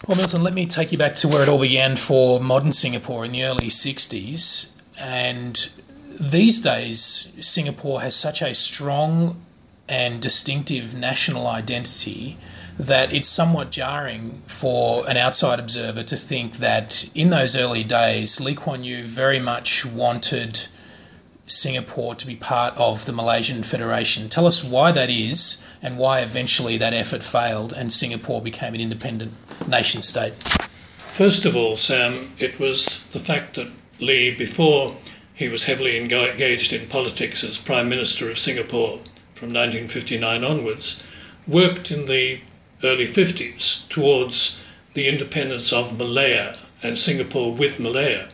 Well, Milton, let me take you back to where it all began for modern Singapore in the early 60s. And these days, Singapore has such a strong and distinctive national identity that it's somewhat jarring for an outside observer to think that in those early days, Lee Kuan Yew very much wanted Singapore to be part of the Malaysian Federation. Tell us why that is and why eventually that effort failed and Singapore became an independent nation state. First of all, Sam, it was the fact that Lee, before he was heavily engaged in politics as Prime Minister of Singapore from 1959 onwards, worked in the early 50s towards the independence of Malaya and Singapore with Malaya.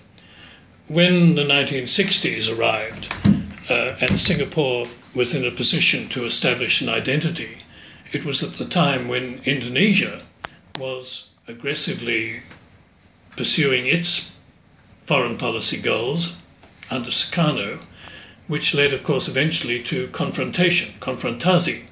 When the 1960s arrived and Singapore was in a position to establish an identity, it was at the time when Indonesia was aggressively pursuing its foreign policy goals under Sukarno, which led, of course, eventually to confrontasi.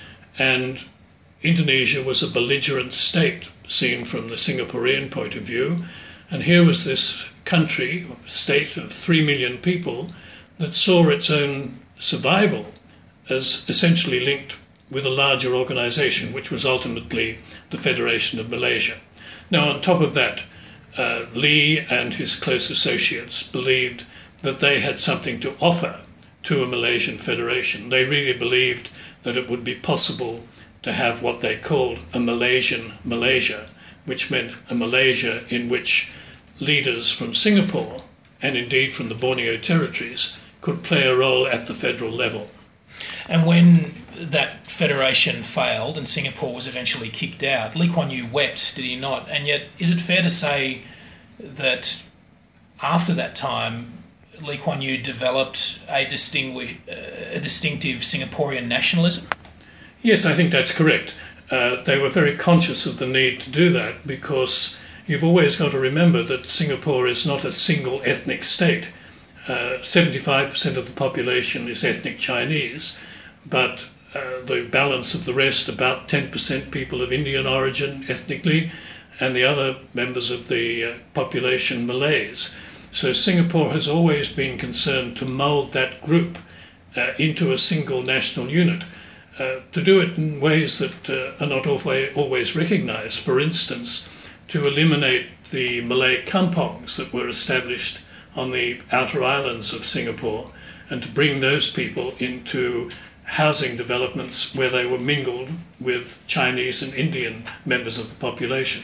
And Indonesia was a belligerent state, seen from the Singaporean point of view. And here was this country, state of 3 million people, that saw its own survival as essentially linked with a larger organisation, which was ultimately the Federation of Malaysia. Now, on top of that, Lee and his close associates believed that they had something to offer to a Malaysian federation. They really believed that it would be possible to have what they called a Malaysian Malaysia, which meant a Malaysia in which leaders from Singapore and indeed from the Borneo territories could play a role at the federal level. And when that federation failed and Singapore was eventually kicked out, Lee Kuan Yew wept, did he not? And yet, is it fair to say that after that time, Lee Kuan Yew developed a distinctive Singaporean nationalism? Yes, I think that's correct. They were very conscious of the need to do that because you've always got to remember that Singapore is not a single ethnic state. 75% of the population is ethnic Chinese, but the balance of the rest, about 10% people of Indian origin ethnically, and the other members of the population Malays. So Singapore has always been concerned to mould that group into a single national unit, to do it in ways that are not always recognised. For instance, to eliminate the Malay kampongs that were established on the outer islands of Singapore and to bring those people into housing developments where they were mingled with Chinese and Indian members of the population.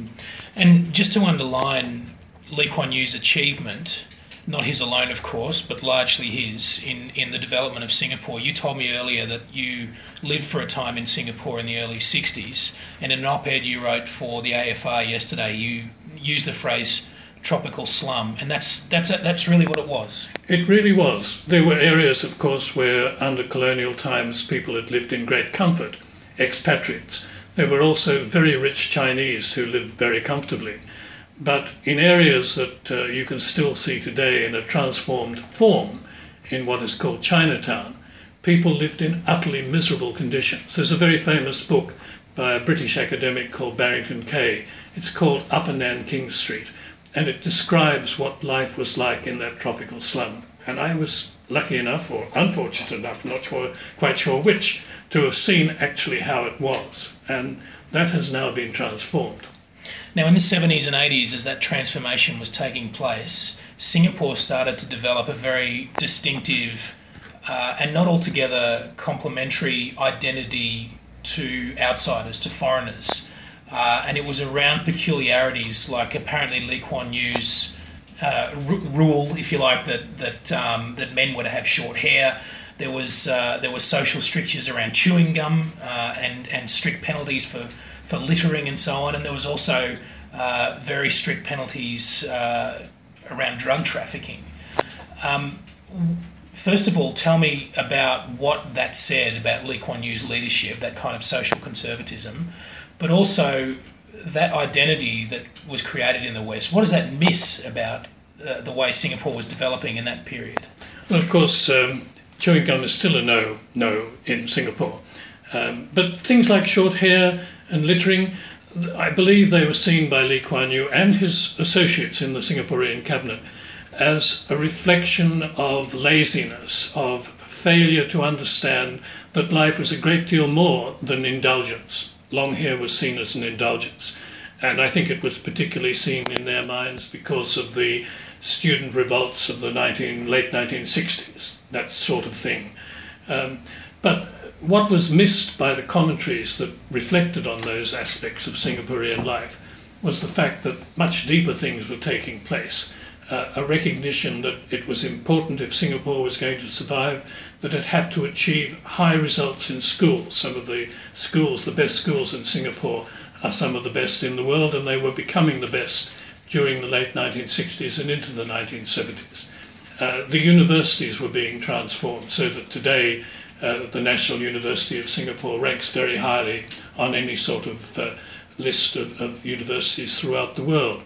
And just to underline Lee Kuan Yew's achievement, not his alone of course, but largely his, in the development of Singapore, you told me earlier that you lived for a time in Singapore in the early 60s, and in an op-ed you wrote for the AFR yesterday, you used the phrase tropical slum, and that's really what it was. It really was. There were areas, of course, where under colonial times people had lived in great comfort, expatriates. There were also very rich Chinese who lived very comfortably. But in areas that you can still see today in a transformed form, in what is called Chinatown, people lived in utterly miserable conditions. There's a very famous book by a British academic called Barrington Kay. It's called Upper Nanking Street, and it describes what life was like in that tropical slum. And I was lucky enough, or unfortunate enough, quite sure which, to have seen actually how it was. And that has now been transformed. Now, in the 70s and 80s, as that transformation was taking place, Singapore started to develop a very distinctive and not altogether complementary identity to outsiders, to foreigners. And it was around peculiarities like apparently Lee Kuan Yew's rule, if you like, that men were to have short hair. There were social strictures around chewing gum and strict penalties for littering and so on, and there was also very strict penalties around drug trafficking. First of all, tell me about what that said about Lee Kuan Yew's leadership, that kind of social conservatism, but also that identity that was created in the West. What does that miss about the way Singapore was developing in that period? Well, of course, chewing gum is still a no in Singapore. But things like short hair and littering, I believe they were seen by Lee Kuan Yew and his associates in the Singaporean cabinet as a reflection of laziness, of failure to understand that life was a great deal more than indulgence. Long hair was seen as an indulgence. And I think it was particularly seen in their minds because of the student revolts of the late 1960s, that sort of thing. But what was missed by the commentaries that reflected on those aspects of Singaporean life was the fact that much deeper things were taking place. A recognition that it was important, if Singapore was going to survive, that it had to achieve high results in schools. Some of the schools, the best schools in Singapore, are some of the best in the world, and they were becoming the best during the late 1960s and into the 1970s. The universities were being transformed so that today the National University of Singapore ranks very highly on any sort of list of universities throughout the world.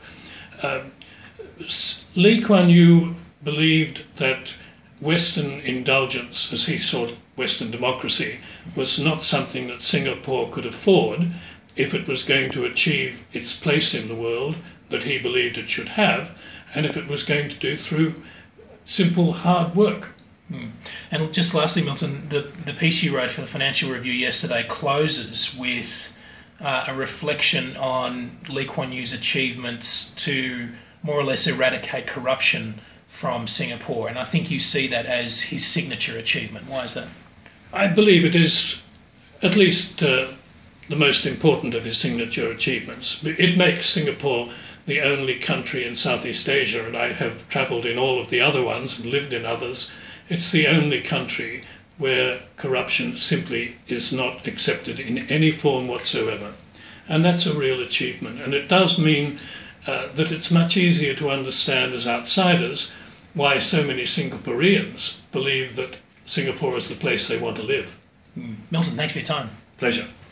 Lee Kuan Yew believed that Western indulgence, as he saw Western democracy, was not something that Singapore could afford if it was going to achieve its place in the world that he believed it should have, and if it was going to do through simple hard work. And just lastly, Milton, the piece you wrote for the Financial Review yesterday closes with a reflection on Lee Kuan Yew's achievements to more or less eradicate corruption from Singapore, and I think you see that as his signature achievement. Why is that? I believe it is at least the most important of his signature achievements. It makes Singapore the only country in Southeast Asia, and I have travelled in all of the other ones and lived in others. It's the only country where corruption simply is not accepted in any form whatsoever. And that's a real achievement. And it does mean that it's much easier to understand as outsiders why so many Singaporeans believe that Singapore is the place they want to live. Milton, thanks for your time. Pleasure.